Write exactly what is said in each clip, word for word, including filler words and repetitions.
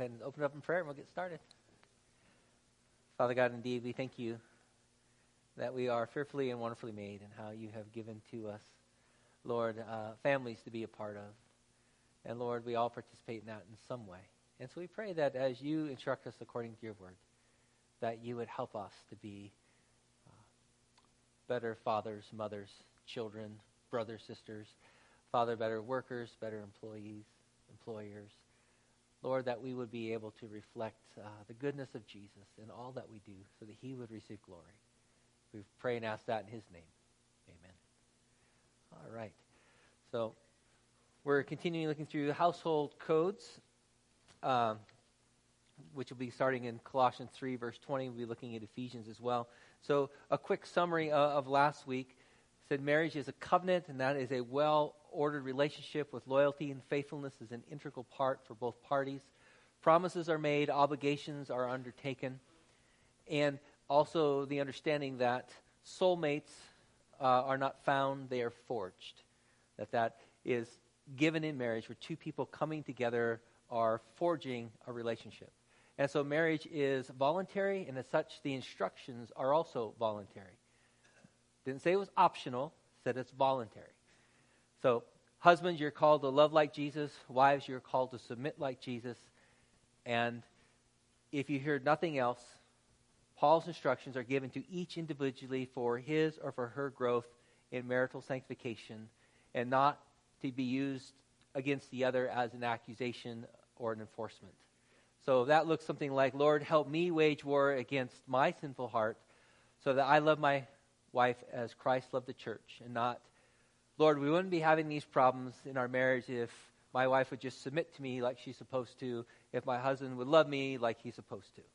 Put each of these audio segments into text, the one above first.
ahead and open up in prayer and we'll get started. Father God, indeed, we thank you that we are fearfully and wonderfully made, and how you have given to us, Lord, uh, families to be a part of. And Lord, we all participate in that in some way. And so we pray that as you instruct us according to your word, that you would help us to be uh, better fathers, mothers, children, brothers, sisters, Father, better workers, better employees, employers. Lord, that we would be able to reflect uh, the goodness of Jesus in all that we do so that he would receive glory. We pray and ask that in his name. Amen. All right. So we're continuing looking through household codes, um, which will be starting in Colossians three, verse twenty. We'll be looking at Ephesians as well. So a quick summary uh, of last week said marriage is a covenant, and that is a well-ordered relationship with loyalty and faithfulness is an integral part for both parties. Promises are made, obligations are undertaken, and also the understanding that soulmates uh, are not found, they are forged. That that is given in marriage where two people coming together are forging a relationship. And so marriage is voluntary, and as such, the instructions are also voluntary. Didn't say it was optional, said it's voluntary. So husbands, you're called to love like Jesus. Wives, you're called to submit like Jesus. And if you hear nothing else, Paul's instructions are given to each individually for his or for her growth in marital sanctification, and not to be used against the other as an accusation or an enforcement. So that looks something like, Lord, help me wage war against my sinful heart so that I love my wife as Christ loved the church, and not, Lord, we wouldn't be having these problems in our marriage if my wife would just submit to me like she's supposed to, if my husband would love me like he's supposed to.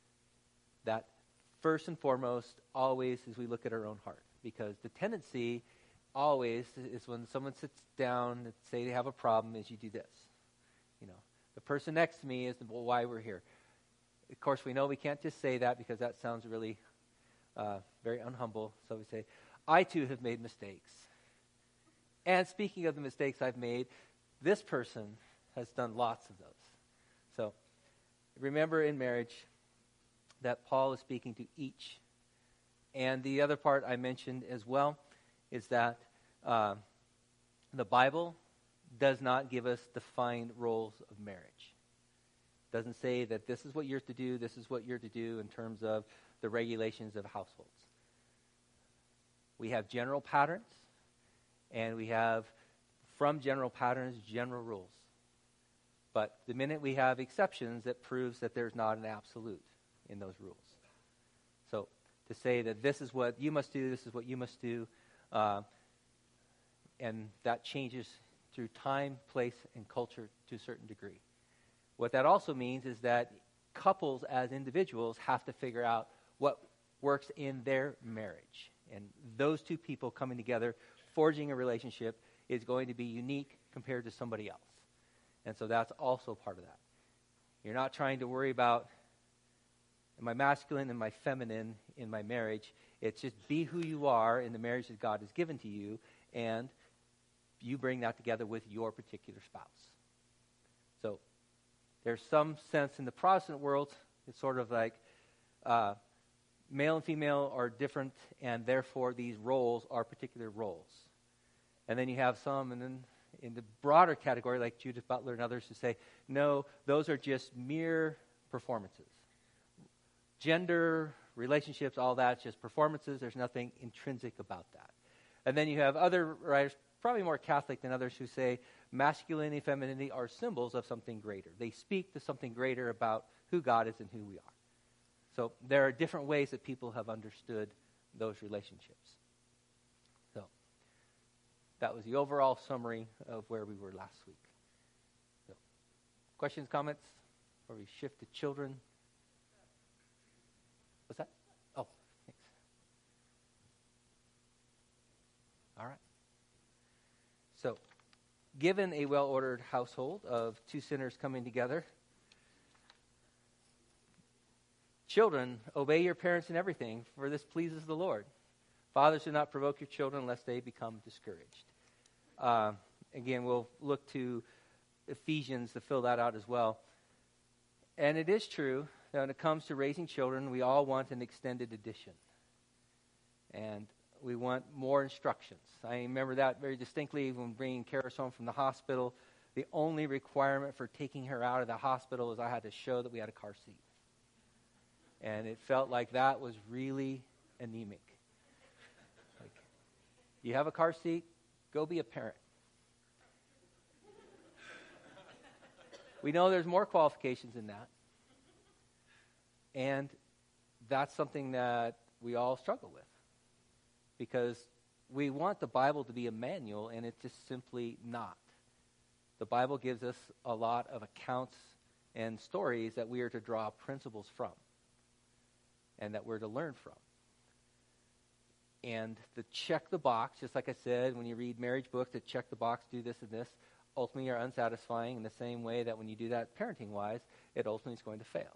That first and foremost always as we look at our own heart, because the tendency always is when someone sits down and say they have a problem is you do this. You know, the person next to me is well, why we're here. Of course, we know we can't just say that because that sounds really uh, very unhumble. So we say, I too have made mistakes. And speaking of the mistakes I've made, this person has done lots of those. So remember in marriage that Paul is speaking to each. And the other part I mentioned as well is that uh, the Bible does not give us defined roles of marriage. It doesn't say that this is what you're to do, this is what you're to do in terms of the regulations of households. We have general patterns, and we have, from general patterns, general rules. But the minute we have exceptions, that proves that there's not an absolute in those rules. So to say that this is what you must do, this is what you must do, uh, and that changes through time, place, and culture to a certain degree. What that also means is that couples as individuals have to figure out what works in their marriage. And those two people coming together, forging a relationship, is going to be unique compared to somebody else. And so that's also part of that. You're not trying to worry about am I masculine, am I feminine in my marriage? It's just be who you are in the marriage that God has given to you, and you bring that together with your particular spouse. So there's some sense in the Protestant world, it's sort of like uh, male and female are different, and therefore these roles are particular roles. And then you have some, and then in the broader category, like Judith Butler and others, who say, no, those are just mere performances. Gender, relationships, all that's just performances. There's nothing intrinsic about that. And then you have other writers, probably more Catholic than others, who say masculinity and femininity are symbols of something greater. They speak to something greater about who God is and who we are. So there are different ways that people have understood those relationships. So that was the overall summary of where we were last week. So, questions, comments, or we shift to children? What's that? Oh, thanks. All right. So, given a well-ordered household of two sinners coming together, children, obey your parents in everything, for this pleases the Lord. Fathers, do not provoke your children lest they become discouraged. Uh, again, we'll look to Ephesians to fill that out as well. And it is true that when it comes to raising children, we all want an extended edition. And we want more instructions. I remember that very distinctly when bringing Karis home from the hospital. The only requirement for taking her out of the hospital is I had to show that we had a car seat. And it felt like that was really anemic. Like, you have a car seat, go be a parent. We know there's more qualifications than that. And that's something that we all struggle with. Because we want the Bible to be a manual, and it's just simply not. The Bible gives us a lot of accounts and stories that we are to draw principles from and that we're to learn from. And the check the box, just like I said, when you read marriage books, that check the box, do this and this, ultimately are unsatisfying in the same way that when you do that parenting-wise, it ultimately is going to fail.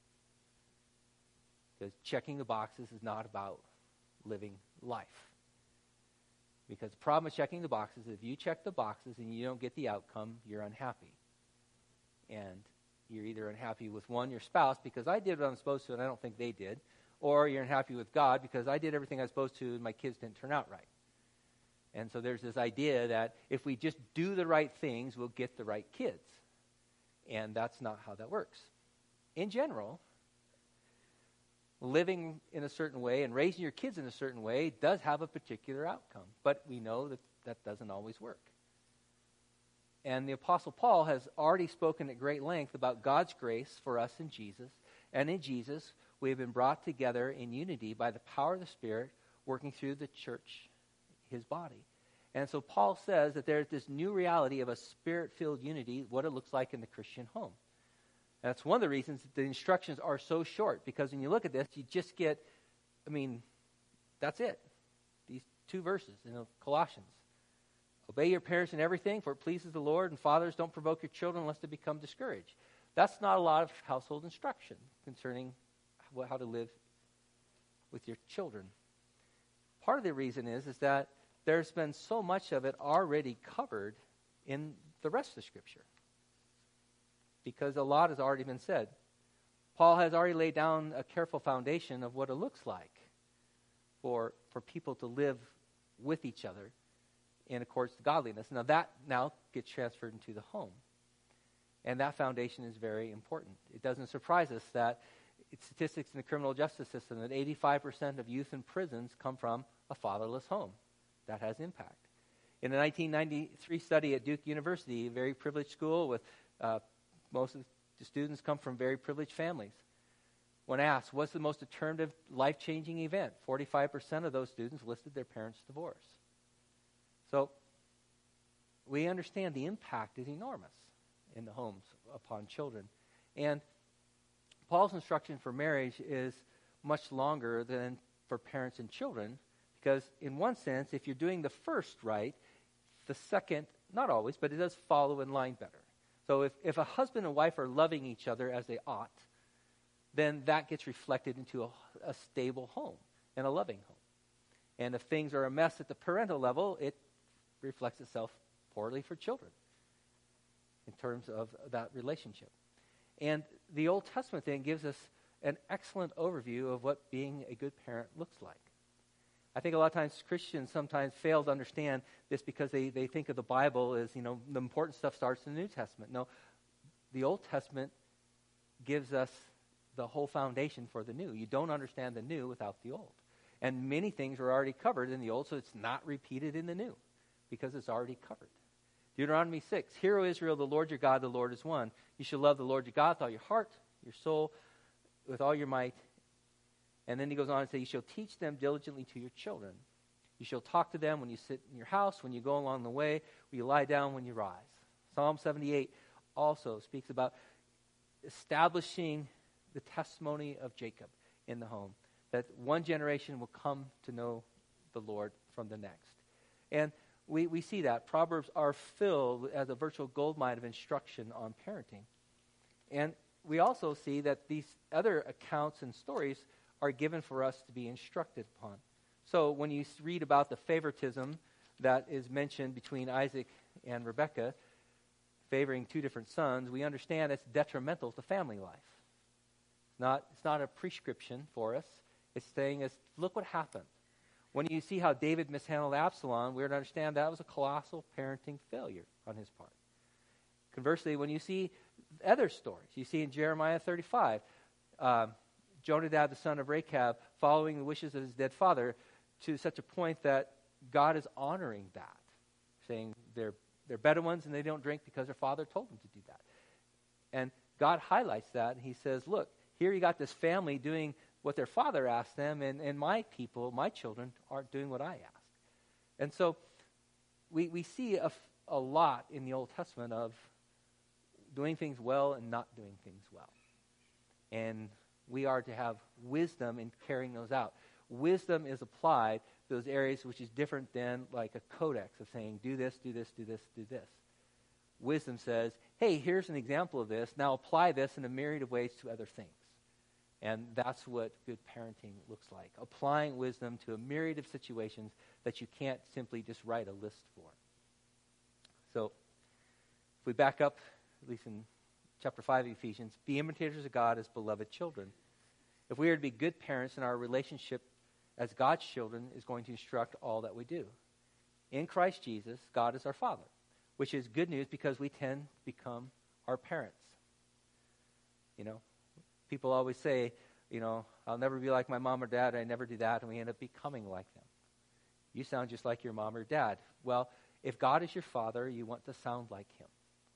Because checking the boxes is not about living life. Because the problem with checking the boxes is if you check the boxes and you don't get the outcome, you're unhappy. And you're either unhappy with, one, your spouse, because I did what I'm supposed to and I don't think they did, or you're unhappy with God because I did everything I was supposed to and my kids didn't turn out right. And so there's this idea that if we just do the right things, we'll get the right kids. And that's not how that works. In general, living in a certain way and raising your kids in a certain way does have a particular outcome. But we know that that doesn't always work. And the Apostle Paul has already spoken at great length about God's grace for us in Jesus. And in Jesus, we have been brought together in unity by the power of the Spirit working through the church, his body. And so Paul says that there's this new reality of a Spirit-filled unity, what it looks like in the Christian home. That's one of the reasons that the instructions are so short, because when you look at this, you just get, I mean, that's it. These two verses in Colossians. Obey your parents in everything, for it pleases the Lord, and fathers, don't provoke your children lest they become discouraged. That's not a lot of household instruction concerning how to live with your children. Part of the reason is, is that there's been so much of it already covered in the rest of the Scripture. Because a lot has already been said. Paul has already laid down a careful foundation of what it looks like for, for people to live with each other in accordance to godliness. Now that now gets transferred into the home. And that foundation is very important. It doesn't surprise us that it's statistics in the criminal justice system that eighty-five percent of youth in prisons come from a fatherless home. That has impact. In a nineteen ninety-three study at Duke University, a very privileged school with uh, most of the students come from very privileged families. When asked, what's the most determinative, life-changing event? forty-five percent of those students listed their parents' divorce. So we understand the impact is enormous in the homes upon children. And Paul's instruction for marriage is much longer than for parents and children, because in one sense, if you're doing the first right, the second, not always, but it does follow in line better. So if, if a husband and wife are loving each other as they ought, then that gets reflected into a, a stable home and a loving home. And if things are a mess at the parental level, it reflects itself poorly for children in terms of that relationship. And the Old Testament then gives us an excellent overview of what being a good parent looks like. I think a lot of times Christians sometimes fail to understand this because they, they think of the Bible as, you know, the important stuff starts in the New Testament. No, the Old Testament gives us the whole foundation for the new. You don't understand the new without the old. And many things are already covered in the old, so it's not repeated in the new because it's already covered. Deuteronomy six, Hear, O Israel, the Lord your God, the Lord is one. You shall love the Lord your God with all your heart, your soul, with all your might. And then he goes on and says, you shall teach them diligently to your children. You shall talk to them when you sit in your house, when you go along the way, when you lie down, when you rise. Psalm seventy-eight also speaks about establishing the testimony of Jacob in the home, that one generation will come to know the Lord from the next. And we, we see that. Proverbs are filled as a virtual goldmine of instruction on parenting. And we also see that these other accounts and stories are given for us to be instructed upon. So when you read about the favoritism that is mentioned between Isaac and Rebekah, favoring two different sons, we understand it's detrimental to family life. Not, it's not a prescription for us. It's saying, us, look what happened. When you see how David mishandled Absalom, we're to understand that was a colossal parenting failure on his part. Conversely, when you see other stories, you see in Jeremiah thirty-five, um, Jonadab, the son of Rechab, following the wishes of his dead father to such a point that God is honoring that, saying they're, they're Bedouins and they don't drink because their father told them to do that. And God highlights that, and he says, look, here you got this family doing what their father asked them, and, and my people, my children, aren't doing what I asked. And so we, we see a, a lot in the Old Testament of doing things well and not doing things well. And we are to have wisdom in carrying those out. Wisdom is applied to those areas which is different than like a codex of saying, do this, do this, do this, do this. Wisdom says, hey, here's an example of this. Now apply this in a myriad of ways to other things. And that's what good parenting looks like. Applying wisdom to a myriad of situations that you can't simply just write a list for. So if we back up, at least in chapter five of Ephesians, be imitators of God as beloved children. If we are to be good parents, then our relationship as God's children is going to instruct all that we do. In Christ Jesus, God is our Father, which is good news because we tend to become our parents. You know, people always say, you know, I'll never be like my mom or dad, I never do that, and we end up becoming like them. You sound just like your mom or dad. Well, if God is your father, you want to sound like him.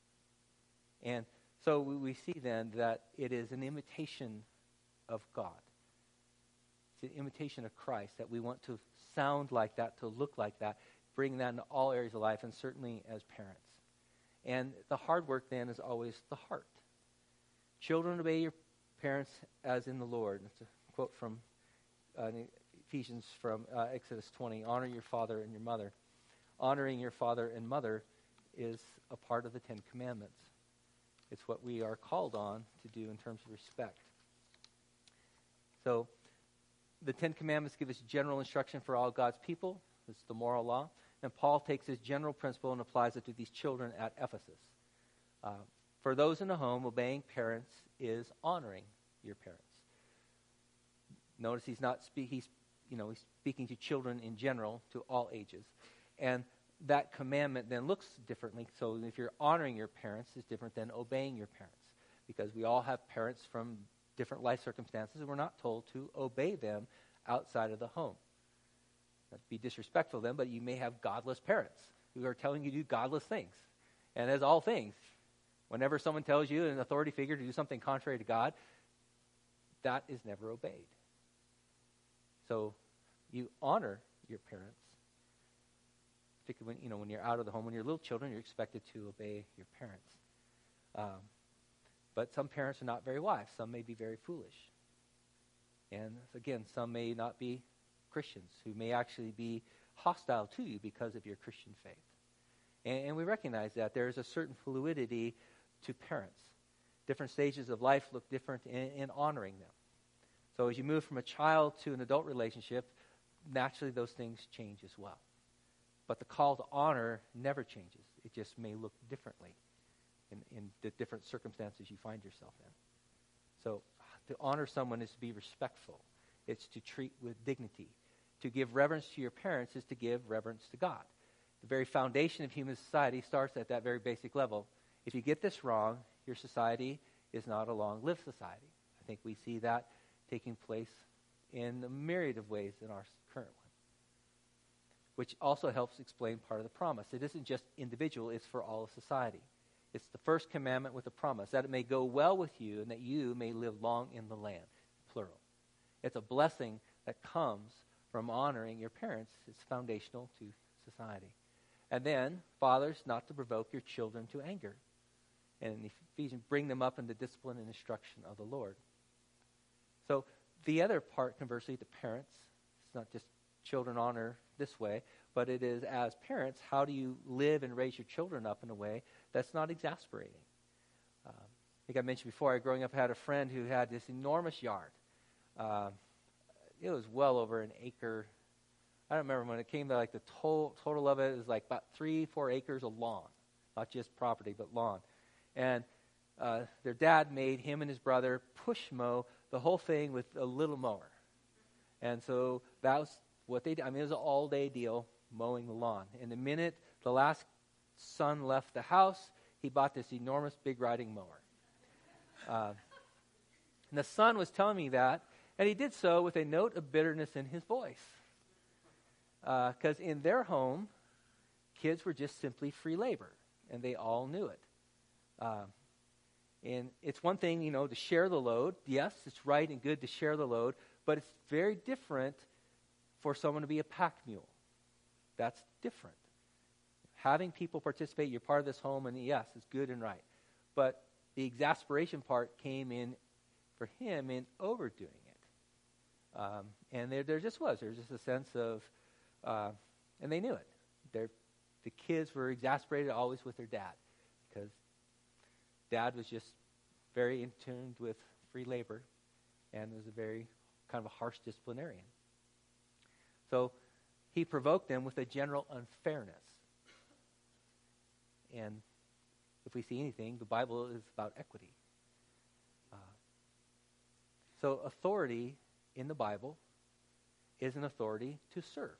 And so we see then that it is an imitation of God. It's an imitation of Christ, that we want to sound like that, to look like that, bring that into all areas of life, and certainly as parents. And the hard work then is always the heart. Children, obey your parents as in the Lord. It's a quote from uh, Ephesians from uh, Exodus twenty. Honor your father and your mother. Honoring your father and mother is a part of the Ten Commandments. It's what we are called on to do in terms of respect. So the Ten Commandments give us general instruction for all God's people. It's the moral law. And Paul takes this general principle and applies it to these children at Ephesus. Uh, for those in the home, obeying parents is honoring your parents. Notice he's not speak, he's, you know, he's speaking to children in general, to all ages. And that commandment then looks differently. So if you're honoring your parents, is different than obeying your parents. Because we all have parents from different life circumstances, and we're not told to obey them outside of the home. Not to be disrespectful to them, but you may have godless parents who are telling you to do godless things. And as all things, whenever someone tells you, an authority figure, to do something contrary to God, that is never obeyed. So you honor your parents. Particularly when, you know, when you're out of the home, when you're little children, you're expected to obey your parents. Um, but some parents are not very wise. Some may be very foolish. And again, some may not be Christians who may actually be hostile to you because of your Christian faith. And, and we recognize that there is a certain fluidity to parents. Different stages of life look different in, in honoring them. So as you move from a child to an adult relationship, naturally those things change as well. But the call to honor never changes. It just may look differently in, in the different circumstances you find yourself in. So to honor someone is to be respectful. It's to treat with dignity. To give reverence to your parents is to give reverence to God. The very foundation of human society starts at that very basic level. If you get this wrong, your society is not a long-lived society. I think we see that taking place in a myriad of ways in our current one, which also helps explain part of the promise. It isn't just individual, it's for all of society. It's the first commandment with a promise, that it may go well with you and that you may live long in the land, plural. It's a blessing that comes from honoring your parents. It's foundational to society. And then, fathers, not to provoke your children to anger. And in Ephesians, bring them up in the discipline and instruction of the Lord. So the other part, conversely, to parents, it's not just children honor this way, but it is as parents, how do you live and raise your children up in a way that's not exasperating? Um, I think I mentioned before, I growing up had a friend who had this enormous yard. Uh, it was well over an acre. I don't remember when it came to like the total, total of it, it was like about three, four acres of lawn. not just property, but lawn. And uh, their dad made him and his brother push mow the whole thing with a little mower. And so that was what they did. I mean, it was an all-day deal, mowing the lawn. And the minute the last son left the house, he bought this enormous big riding mower. Uh, and the son was telling me that, and he did so with a note of bitterness in his voice. Because uh, in their home, kids were just simply free labor, and they all knew it. Uh, and it's one thing, you know, to share the load. Yes, it's right and good to share the load, but it's very different for someone to be a pack mule. That's different. Having people participate, you're part of this home, and yes, it's good and right. But the exasperation part came in for him in overdoing it. Um, and there, there just was. There was just a sense of, uh, and they knew it. They're, the kids were exasperated always with their dad because dad was just very in tune with free labor and was a very kind of a harsh disciplinarian. So he provoked them with a general unfairness. And if we see anything, the Bible is about equity. Uh, so authority in the Bible is an authority to serve.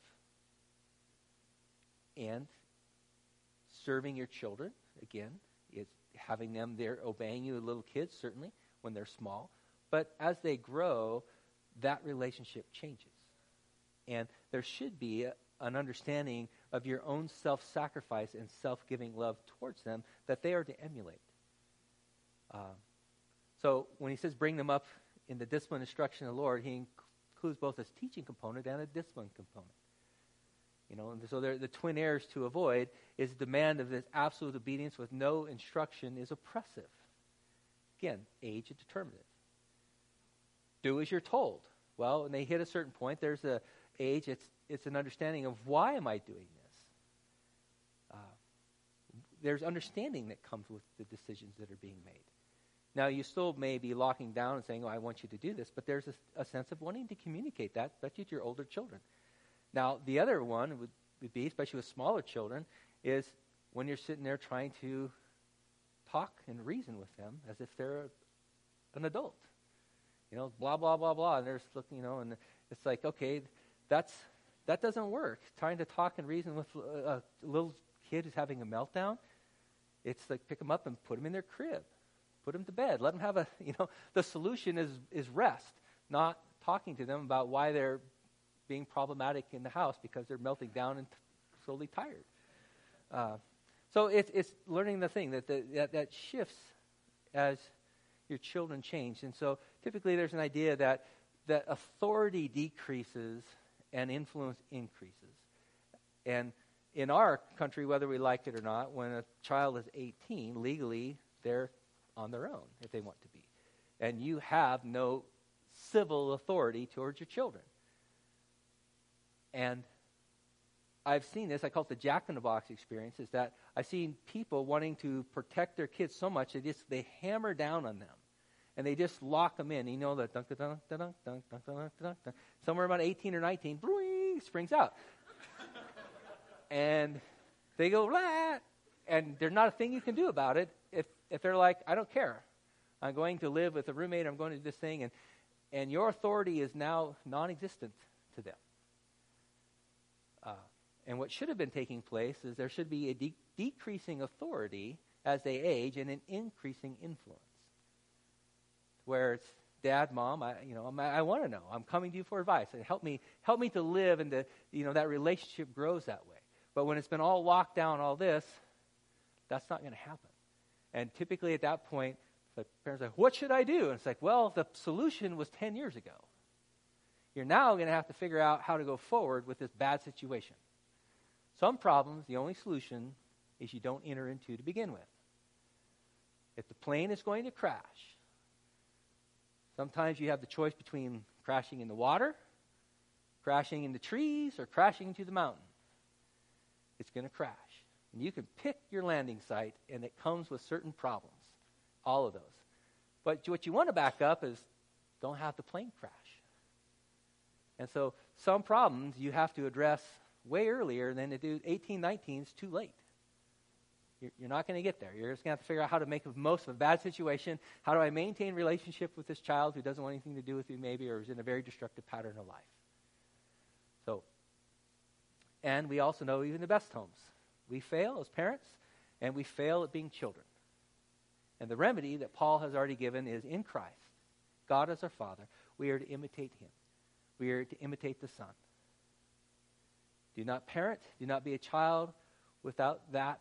And serving your children, again, is having them there obeying you, little kids, certainly, when they're small. But as they grow, that relationship changes. And there should be a, an understanding of your own self-sacrifice and self-giving love towards them that they are to emulate. Uh, so when he says bring them up in the discipline instruction of the Lord, he includes both a teaching component and a discipline component. You know, and so the twin errors to avoid is the demand of this absolute obedience with no instruction is oppressive. Again, age is determinative. Do as you're told. Well, when they hit a certain point, there's a age, it's it's an understanding of why am I doing this? Uh, there's understanding that comes with the decisions that are being made. Now, you still may be locking down and saying, oh, I want you to do this, but there's a, a sense of wanting to communicate that, especially to your older children. Now, the other one would, would be, especially with smaller children, is when you're sitting there trying to talk and reason with them as if they're a, an adult. You know, blah, blah, blah, blah, and they're just looking, you know, and it's like, okay, that's that doesn't work. Trying to talk and reason with a, a little kid who's having a meltdown, it's like pick them up and put them in their crib. Put them to bed. Let them have a, you know, the solution is, is rest, not talking to them about why they're being problematic in the house because they're melting down and t- slowly tired. Uh, so it's it's learning the thing that, the, that that shifts as your children change. And so typically there's an idea that that authority decreases and influence increases. And in our country, whether we like it or not, when a child is eighteen, legally they're on their own if they want to be. And you have no civil authority towards your children. And I've seen this, I call it the jack-in-the-box experience, is that I've seen people wanting to protect their kids so much, they just, they hammer down on them. And they just lock them in. You know, the dunk, dunk, dunk, dunk, dunk, dunk, dunk, dunk, dunk. Somewhere about eighteen or nineteen, boing, springs out. And they go, blah, and there's not a thing you can do about it if, if they're like, I don't care. I'm going to live with a roommate, I'm going to do this thing, and, and your authority is now non-existent to them. Uh, and what should have been taking place is there should be a de- decreasing authority as they age and an increasing influence. Where it's, Dad, Mom, I, you know, I'm, I want to know. I'm coming to you for advice. And help me, help me to live, and to, you know, that relationship grows that way. But when it's been all locked down, all this, that's not going to happen. And typically at that point, the parents are like, what should I do? And it's like, well, the solution was ten years ago. You're now going to have to figure out how to go forward with this bad situation. Some problems, the only solution is you don't enter into to begin with. If the plane is going to crash, sometimes you have the choice between crashing in the water, crashing in the trees, or crashing into the mountain. It's going to crash. And you can pick your landing site, and it comes with certain problems, all of those. But what you want to back up is don't have the plane crash. And so some problems you have to address way earlier than to do eighteen, nineteen is too late. You're, you're not going to get there. You're just going to have to figure out how to make the most of a bad situation. How do I maintain relationship with this child who doesn't want anything to do with you maybe, or is in a very destructive pattern of life? So, and we also know even the best homes. We fail as parents, and we fail at being children. And the remedy that Paul has already given is in Christ, God as our Father, we are to imitate him. We are to imitate the Son. Do not parent, do not be a child without that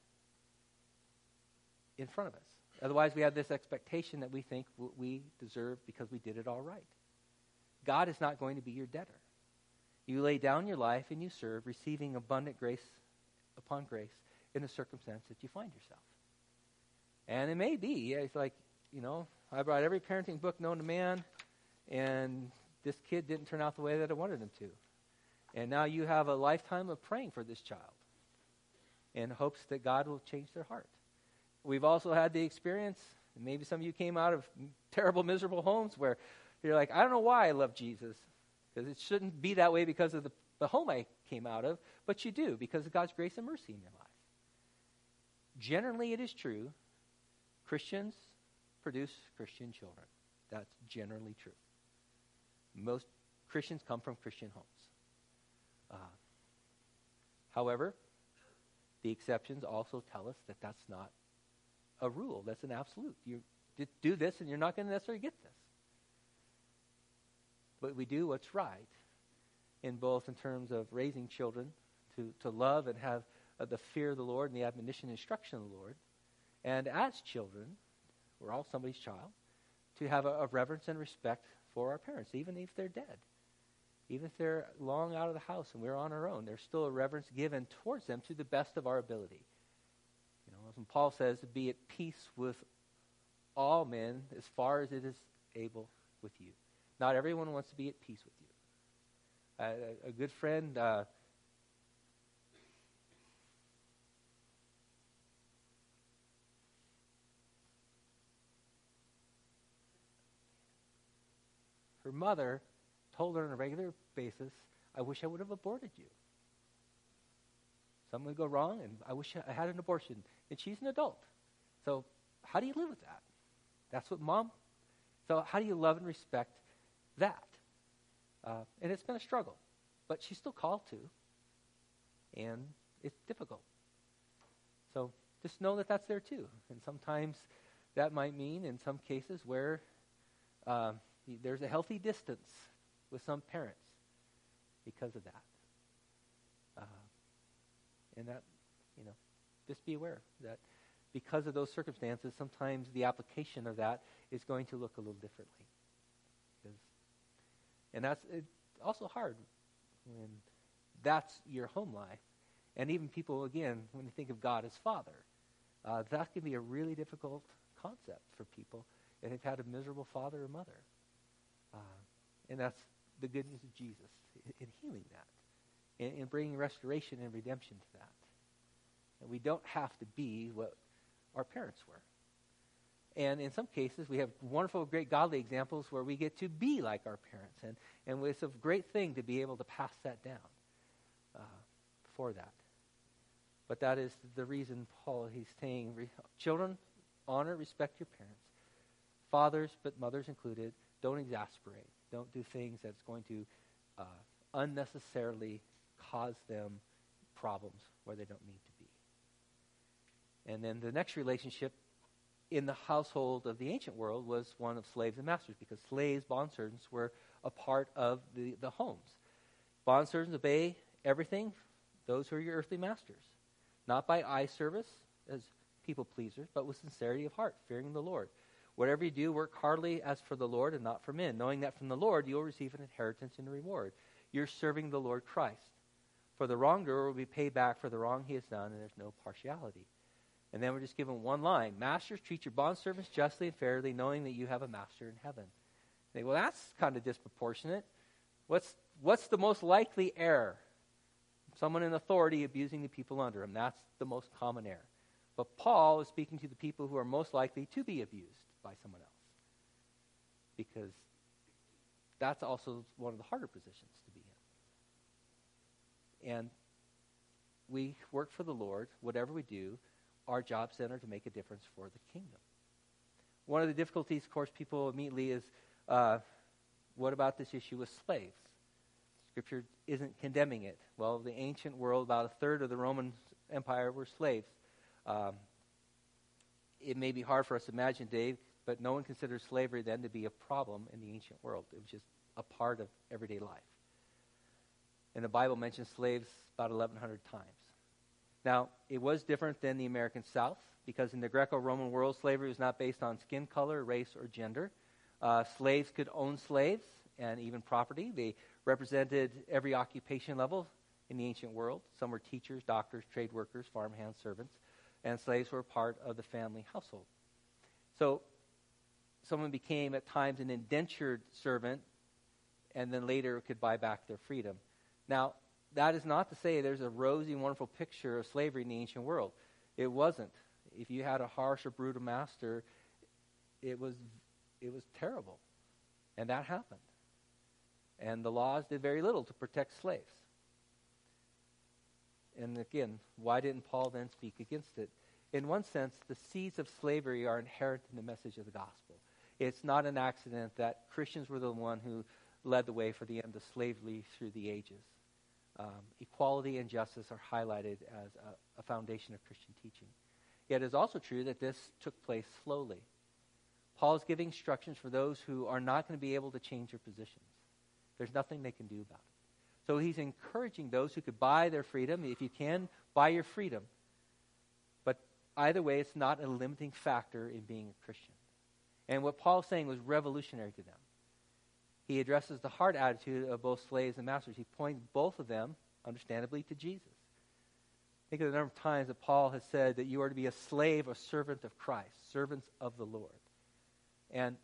in front of us. Otherwise, we have this expectation that we think we deserve because we did it all right. God is not going to be your debtor. You lay down your life and you serve, receiving abundant grace upon grace in the circumstance that you find yourself. And it may be, it's like, you know, I brought every parenting book known to man, and this kid didn't turn out the way that I wanted him to. And now you have a lifetime of praying for this child in hopes that God will change their heart. We've also had the experience, and maybe some of you came out of terrible, miserable homes where you're like, I don't know why I love Jesus, because it shouldn't be that way because of the, the home I came out of, but you do because of God's grace and mercy in your life. Generally, it is true. Christians produce Christian children. That's generally true. Most Christians come from Christian homes. Uh, however, the exceptions also tell us that that's not a rule. That's an absolute. You do this and you're not going to necessarily get this. But we do what's right in both in terms of raising children to, to love and have uh, the fear of the Lord and the admonition and instruction of the Lord. And as children, we're all somebody's child, to have a, a reverence and respect for our parents, even if they're dead. Even if they're long out of the house and we're on our own, there's still a reverence given towards them to the best of our ability. You know, as when Paul says, to be at peace with all men as far as it is able with you. Not everyone wants to be at peace with you. Uh, a, a good friend, uh, her mother told her on a regular basis, I wish I would have aborted you. Something would go wrong, and I wish I had an abortion. And she's an adult. So how do you live with that? That's what mom... So how do you love and respect that? Uh, and it's been a struggle. But she's still called to. And it's difficult. So just know that that's there too. And sometimes that might mean, in some cases, where uh, there's a healthy distance with some parents because of that. Uh, and that, you know, just be aware that because of those circumstances, sometimes the application of that is going to look a little differently. Because, and that's it's also hard when that's your home life. And even people, again, when you think of God as Father, uh, that can be a really difficult concept for people if they've had a miserable father or mother. Uh, and that's the good news of Jesus in, in healing that, in, in bringing restoration and redemption to that. And we don't have to be what our parents were. And in some cases, we have wonderful, great godly examples where we get to be like our parents. And, and it's a great thing to be able to pass that down uh, for that. But that is the reason Paul, he's saying, children, honor, respect your parents. Fathers, but mothers included, don't exasperate. Don't do things that's going to uh, unnecessarily cause them problems where they don't need to be. And then the next relationship in the household of the ancient world was one of slaves and masters, because slaves, bondservants, were a part of the, the homes. Bondservants obey everything, those who are your earthly masters, not by eye service as people pleasers, but with sincerity of heart, fearing the Lord. Whatever you do, work heartily as for the Lord and not for men, knowing that from the Lord you will receive an inheritance and a reward. You're serving the Lord Christ. For the wrongdoer will be paid back for the wrong he has done, and there's no partiality. And then we're just given one line. Masters, treat your bondservants justly and fairly, knowing that you have a master in heaven. You say, well, that's kind of disproportionate. What's, what's the most likely error? Someone in authority abusing the people under him. That's the most common error. But Paul is speaking to the people who are most likely to be abused by someone else. Because that's also one of the harder positions to be in. And we work for the Lord, whatever we do, our jobs then are to make a difference for the kingdom. One of the difficulties, of course, people immediately is, uh, what about this issue with slaves? Scripture isn't condemning it. Well, the ancient world, about a third of the Roman Empire were slaves. Um, it may be hard for us to imagine, Dave, but no one considered slavery then to be a problem in the ancient world. It was just a part of everyday life. And the Bible mentions slaves about eleven hundred times. Now, it was different than the American South, because in the Greco-Roman world, slavery was not based on skin color, race, or gender. Uh, slaves could own slaves and even property. They represented every occupation level in the ancient world. Some were teachers, doctors, trade workers, farmhands, servants, and slaves were part of the family household. So someone became at times an indentured servant and then later could buy back their freedom. Now, that is not to say there's a rosy, wonderful picture of slavery in the ancient world. It wasn't. If you had a harsh or brutal master, it was it was terrible. And that happened. And the laws did very little to protect slaves. And again, why didn't Paul then speak against it? In one sense, the seeds of slavery are inherent in the message of the gospel. It's not an accident that Christians were the one who led the way for the end of slavery through the ages. Um, equality and justice are highlighted as a, a foundation of Christian teaching. Yet it is also true that this took place slowly. Paul is giving instructions for those who are not going to be able to change their positions. There's nothing they can do about it. So he's encouraging those who could buy their freedom. If you can, buy your freedom. But either way, it's not a limiting factor in being a Christian. And what Paul's saying was revolutionary to them. He addresses the heart attitude of both slaves and masters. He points both of them, understandably, to Jesus. Think of the number of times that Paul has said that you are to be a slave, a servant of Christ, servants of the Lord. And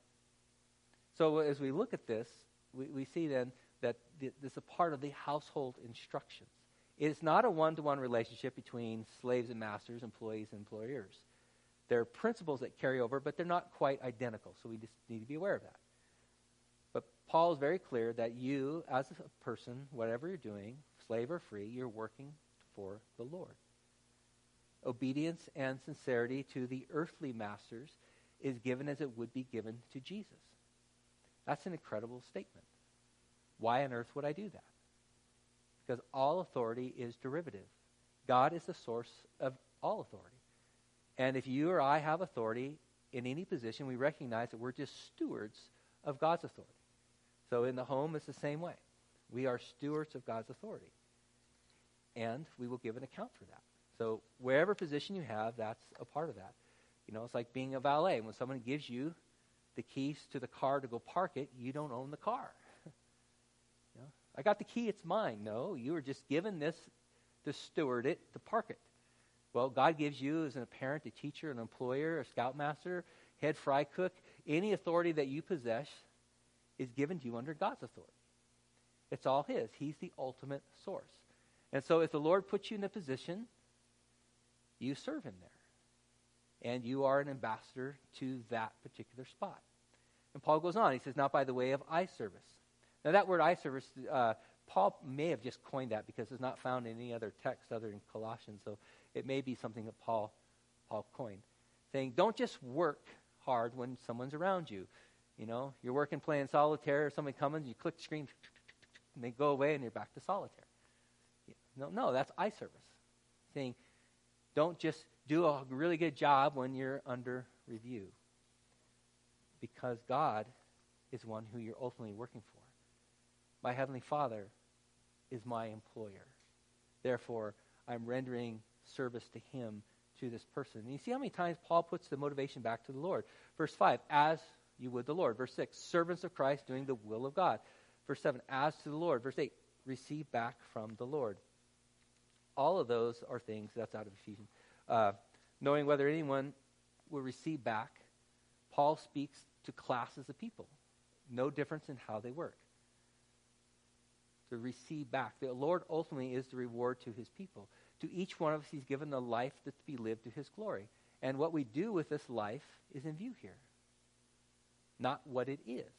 so as we look at this, we, we see then that th- this is a part of the household instructions. It's not a one-to-one relationship between slaves and masters, employees and employers. There are principles that carry over, but they're not quite identical, so we just need to be aware of that. But Paul is very clear that you, as a person, whatever you're doing, slave or free, you're working for the Lord. Obedience and sincerity to the earthly masters is given as it would be given to Jesus. That's an incredible statement. Why on earth would I do that? Because all authority is derivative. God is the source of all authority. And if you or I have authority in any position, we recognize that we're just stewards of God's authority. So in the home, it's the same way. We are stewards of God's authority. And we will give an account for that. So wherever position you have, that's a part of that. You know, it's like being a valet. When someone gives you the keys to the car to go park it, you don't own the car. You know, I got the key, it's mine. No, you were just given this to steward it, to park it. Well, God gives you as a parent, a teacher, an employer, a scoutmaster, head fry cook, any authority that you possess is given to you under God's authority. It's all his. He's the ultimate source. And so if the Lord puts you in a position, you serve him there. And you are an ambassador to that particular spot. And Paul goes on. He says, not by the way of eye service. Now that word eye service, uh, Paul may have just coined that because it's not found in any other text other than Colossians. So it may be something that Paul, Paul coined. Saying, don't just work hard when someone's around you. You know, you're working playing solitaire, or somebody comes, you click the screen, and they go away and you're back to solitaire. No, no, that's eye service. Saying, don't just do a really good job when you're under review. Because God is one who you're ultimately working for. My Heavenly Father is my employer. Therefore, I'm rendering service to him, to this person. And you see how many times Paul puts the motivation back to the Lord. Verse five, as you would the Lord. Verse six, servants of Christ doing the will of God. Verse seven, as to the Lord. Verse eight, receive back from the Lord. All of those are things, that's out of Ephesians. Uh, knowing whether anyone will receive back, Paul speaks to classes of people. No difference in how they work. To receive back. The Lord ultimately is the reward to his people. To each one of us, he's given a life that's to be lived to his glory. And what we do with this life is in view here. Not what it is.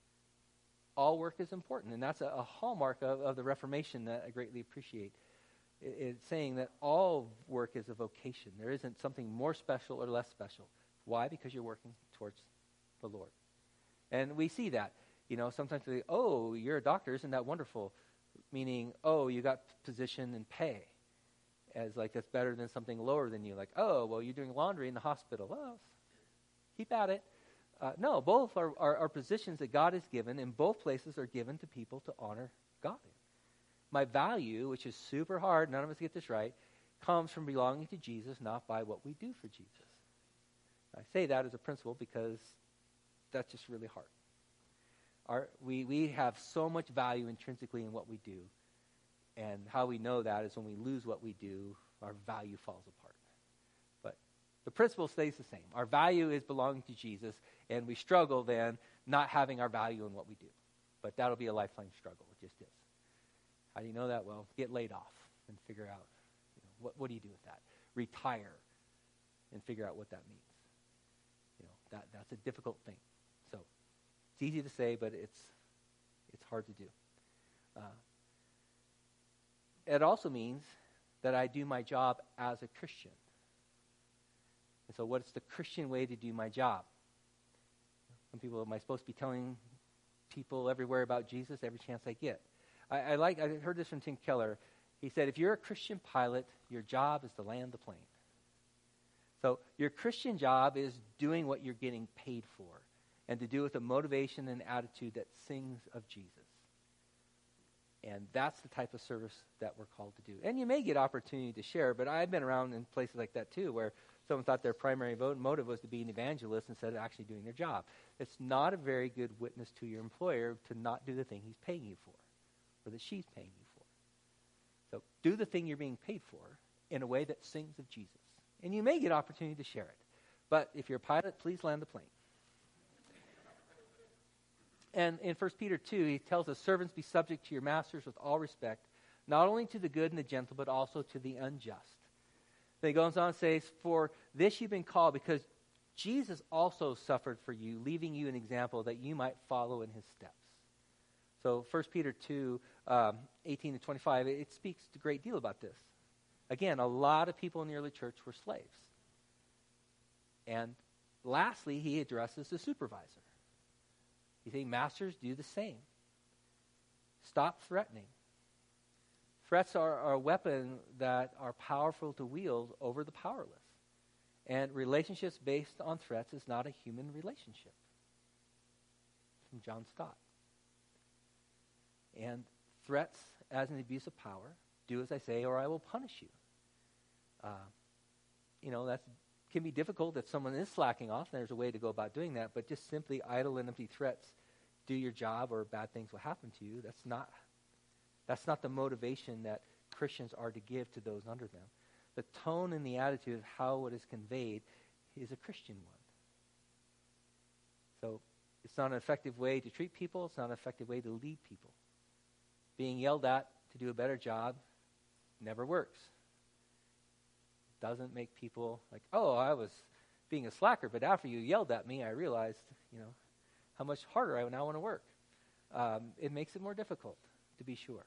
All work is important. And that's a, a hallmark of, of the Reformation that I greatly appreciate. It, it's saying that all work is a vocation. There isn't something more special or less special. Why? Because you're working towards the Lord. And we see that. You know, sometimes we say, oh, you're a doctor, isn't that wonderful? Meaning, oh, you got position and pay. As like that's better than something lower than you. Like, oh, well, you're doing laundry in the hospital. Well, keep at it. Uh, no, both are, are, are positions that God has given, and both places are given to people to honor God in. My value, which is super hard, none of us get this right, comes from belonging to Jesus, not by what we do for Jesus. I say that as a principle because that's just really hard. Our, we, we have so much value intrinsically in what we do. And how we know that is when we lose what we do, our value falls apart. But the principle stays the same. Our value is belonging to Jesus, and we struggle then not having our value in what we do. But that'll be a lifelong struggle. It just is. How do you know that? Well, get laid off and figure out, you know, what, what do you do with that? Retire and figure out what that means. You know, that that's a difficult thing. So it's easy to say, but it's it's hard to do. Uh, it also means that I do my job as a Christian. And so what's the Christian way to do my job? Some people, am I supposed to be telling people everywhere about Jesus every chance I get? I, I like. I heard this from Tim Keller. He said, if you're a Christian pilot, your job is to land the plane. So your Christian job is doing what you're getting paid for, and to do with a motivation and attitude that sings of Jesus. And that's the type of service that we're called to do. And you may get opportunity to share, but I've been around in places like that too, where someone thought their primary motive was to be an evangelist instead of actually doing their job. It's not a very good witness to your employer to not do the thing he's paying you for, or that she's paying you for. So do the thing you're being paid for in a way that sings of Jesus. And you may get opportunity to share it. But if you're a pilot, please land the plane. And in First Peter two, he tells us, servants, be subject to your masters with all respect, not only to the good and the gentle, but also to the unjust. Then he goes on and says, for this you've been called, because Jesus also suffered for you, leaving you an example that you might follow in his steps. So First Peter two, um, eighteen to twenty-five, it, it speaks a great deal about this. Again, a lot of people in the early church were slaves. And lastly, he addresses the supervisor. He's saying, masters, do the same. Stop threatening. Threats are, are a weapon that are powerful to wield over the powerless. And relationships based on threats is not a human relationship. From John Stott. And threats as an abuse of power, do as I say or I will punish you. Uh, you know, that can be difficult if someone is slacking off. There's a way to go about doing that, but just simply idle and empty threats, do your job or bad things will happen to you. That's not, that's not the motivation that Christians are to give to those under them. The tone and the attitude of how it is conveyed is a Christian one. So it's not an effective way to treat people. It's not an effective way to lead people. Being yelled at to do a better job never works. Doesn't make people like, oh, I was being a slacker, but after you yelled at me, I realized, you know, how much harder I now want to work. Um, it makes it more difficult, to be sure.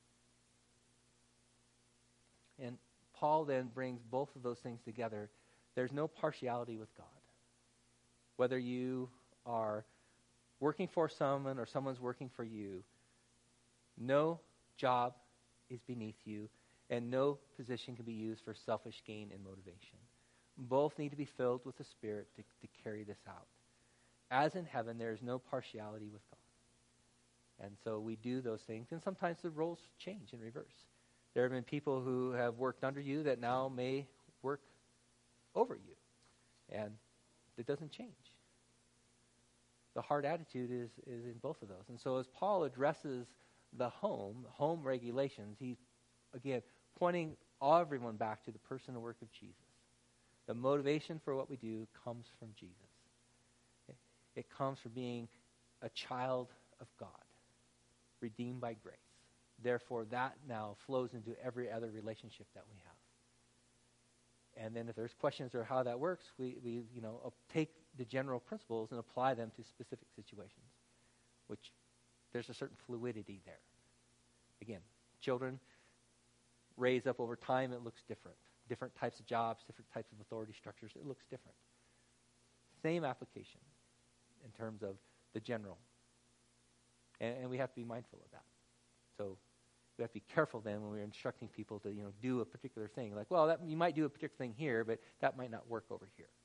And Paul then brings both of those things together. There's no partiality with God. Whether you are working for someone or someone's working for you, no job is beneath you, and no position can be used for selfish gain and motivation. Both need to be filled with the Spirit to, to carry this out. As in heaven, there is no partiality with God. And so we do those things, and sometimes the roles change in reverse. There have been people who have worked under you that now may work over you, and it doesn't change. The hard attitude is, is in both of those. And so as Paul addresses the home, home regulations, he's, again, pointing everyone back to the person and work of Jesus. The motivation for what we do comes from Jesus. It, it comes from being a child of God, redeemed by grace. Therefore, that now flows into every other relationship that we have. And then if there's questions or how that works, we, we you know, take the general principles and apply them to specific situations, which there's a certain fluidity there. Again, children, raise up over time, it looks different. Different types of jobs, different types of authority structures, it looks different. Same application in terms of the general. And, and we have to be mindful of that. So we have to be careful then when we're instructing people to, you know, do a particular thing. Like, well, that, you might do a particular thing here, but that might not work over here.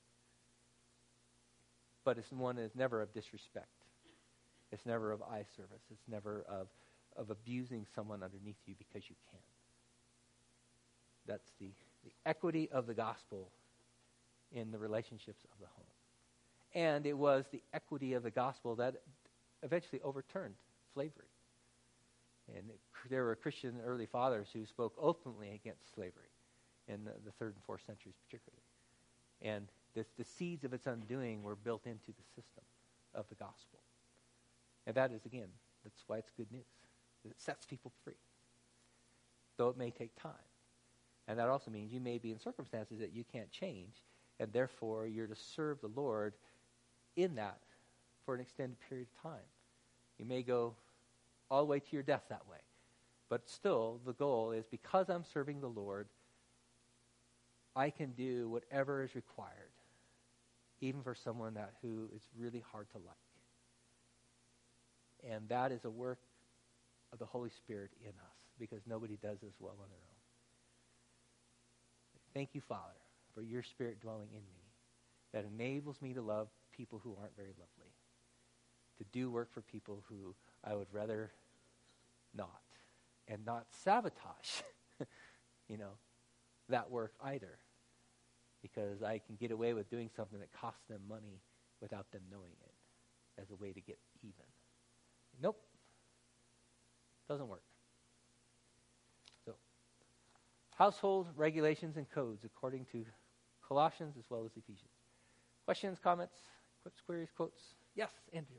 But it's one that's never of disrespect. It's never of eye service. It's never of, of abusing someone underneath you because you can. That's the, the equity of the gospel in the relationships of the home. And it was the equity of the gospel that eventually overturned slavery. And it, there were Christian early fathers who spoke openly against slavery in the, the third and fourth centuries particularly. And this, the seeds of its undoing were built into the system of the gospel. And that is, again, that's why it's good news. It sets people free, though it may take time. And that also means you may be in circumstances that you can't change, and therefore you're to serve the Lord in that for an extended period of time. You may go all the way to your death that way. But still, the goal is, because I'm serving the Lord, I can do whatever is required, even for someone that who is really hard to like. And that is a work of the Holy Spirit in us, because nobody does this well on their own. Thank you, Father, for your Spirit dwelling in me that enables me to love people who aren't very lovely, to do work for people who I would rather not, and not sabotage, you know, that work either, because I can get away with doing something that costs them money without them knowing it as a way to get even. Nope. Doesn't work. So, household regulations and codes according to Colossians as well as Ephesians. Questions, comments, quips, queries, quotes? Yes, Andrew.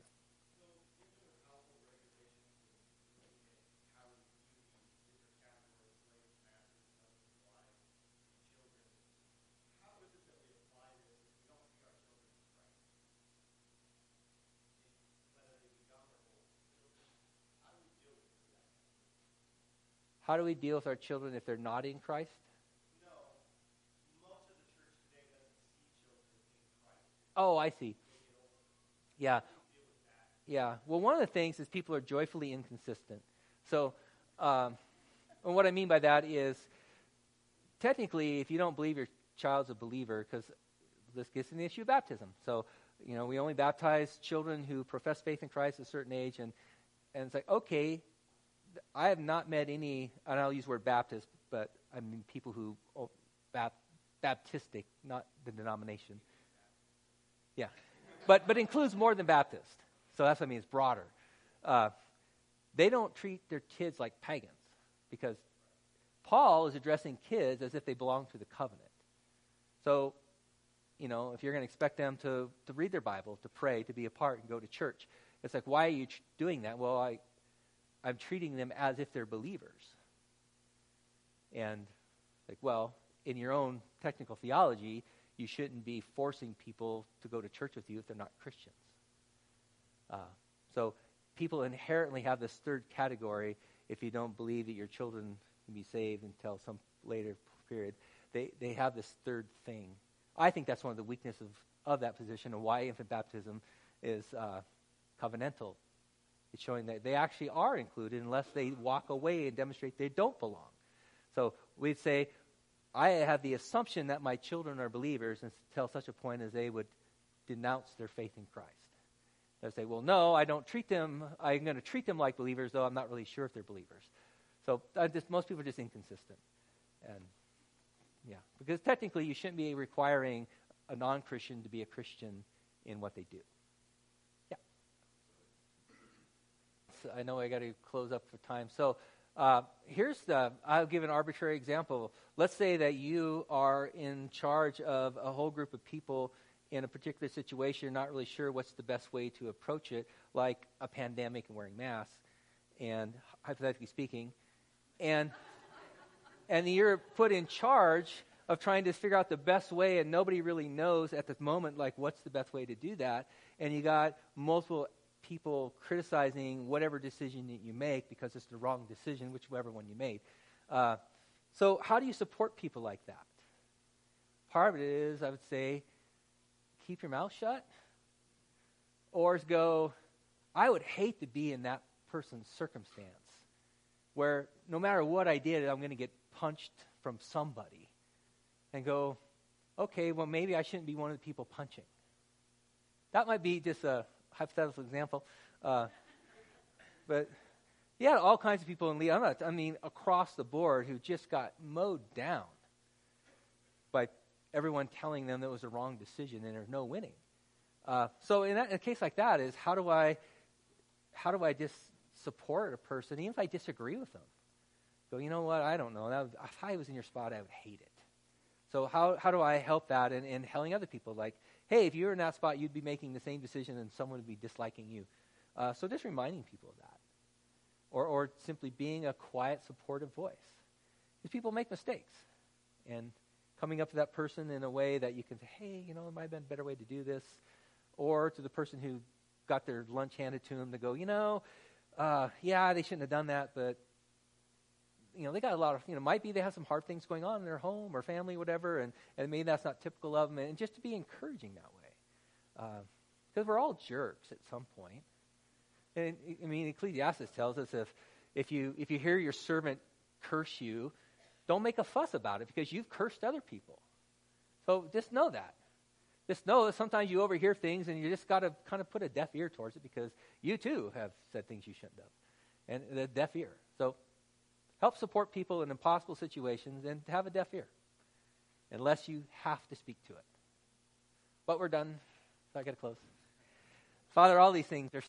How do we deal with our children if they're not in Christ? No. Most of the church today doesn't see children in Christ. Oh, I see. Yeah. Yeah. Well, one of the things is people are joyfully inconsistent. So, um, and what I mean by that is, technically, if you don't believe your child's a believer, because this gets in the issue of baptism. So, you know, we only baptize children who profess faith in Christ at a certain age, and, and it's like, okay, I have not met any, and I'll use the word Baptist, but I mean people who, oh, bap, Baptistic, not the denomination. Yeah. But but includes more than Baptist. So that's what I mean, it's broader. Uh, they don't treat their kids like pagans, because Paul is addressing kids as if they belong to the covenant. So, you know, if you're going to expect them to, to read their Bible, to pray, to be a part, and go to church, it's like, why are you ch- doing that? Well, I... I'm treating them as if they're believers. And, like, well, in your own technical theology, you shouldn't be forcing people to go to church with you if they're not Christians. Uh, so people inherently have this third category if you don't believe that your children can be saved until some later period. They they have this third thing. I think that's one of the weaknesses of, of that position, and why infant baptism is uh, covenantal. It's showing that they actually are included unless they walk away and demonstrate they don't belong. So we'd say, I have the assumption that my children are believers until such a point as they would denounce their faith in Christ. They'll say, well, no, I don't treat them, I'm going to treat them like believers, though I'm not really sure if they're believers. So I just, most people are just inconsistent. And yeah, because technically you shouldn't be requiring a non-Christian to be a Christian in what they do. I know I got to close up for time. So uh, here's the, I'll give an arbitrary example. Let's say that you are in charge of a whole group of people in a particular situation. You're not really sure what's the best way to approach it, like a pandemic and wearing masks, and hypothetically speaking. And, and you're put in charge of trying to figure out the best way, and nobody really knows at the moment, like, what's the best way to do that. And you got multiple people criticizing whatever decision that you make because it's the wrong decision, whichever one you made. Uh, So how do you support people like that? Part of it is, I would say, keep your mouth shut. Or is go, I would hate to be in that person's circumstance where no matter what I did, I'm going to get punched from somebody. And go, okay, well, maybe I shouldn't be one of the people punching. That might be just a hypothetical example. Uh, but you had all kinds of people in Lee, I'm not, I mean, across the board who just got mowed down by everyone telling them that it was a wrong decision and there's no winning. Uh, so in, that, in a case like that is, how do I, how do I just support a person, even if I disagree with them? Go, you know what, I don't know. That was, if I was in your spot, I would hate it. So how how do I help that in, in telling other people, like, hey, if you were in that spot, you'd be making the same decision and someone would be disliking you. Uh, so just reminding people of that. Or or simply being a quiet, supportive voice. Because people make mistakes. And coming up to that person in a way that you can say, hey, you know, there might have been a better way to do this. Or to the person who got their lunch handed to them to go, you know, uh, yeah, they shouldn't have done that, but you know, they got a lot of, you know, might be they have some hard things going on in their home or family, whatever, and, and maybe that's not typical of them, and just to be encouraging that way. Because uh, we're all jerks at some point. And, I mean, Ecclesiastes tells us if if you if you hear your servant curse you, don't make a fuss about it because you've cursed other people. So just know that. Just know that sometimes you overhear things and you just got to kind of put a deaf ear towards it because you too have said things you shouldn't have. And the deaf ear. So help support people in impossible situations and have a deaf ear, unless you have to speak to it. But we're done. So I got to close. Father, all these things are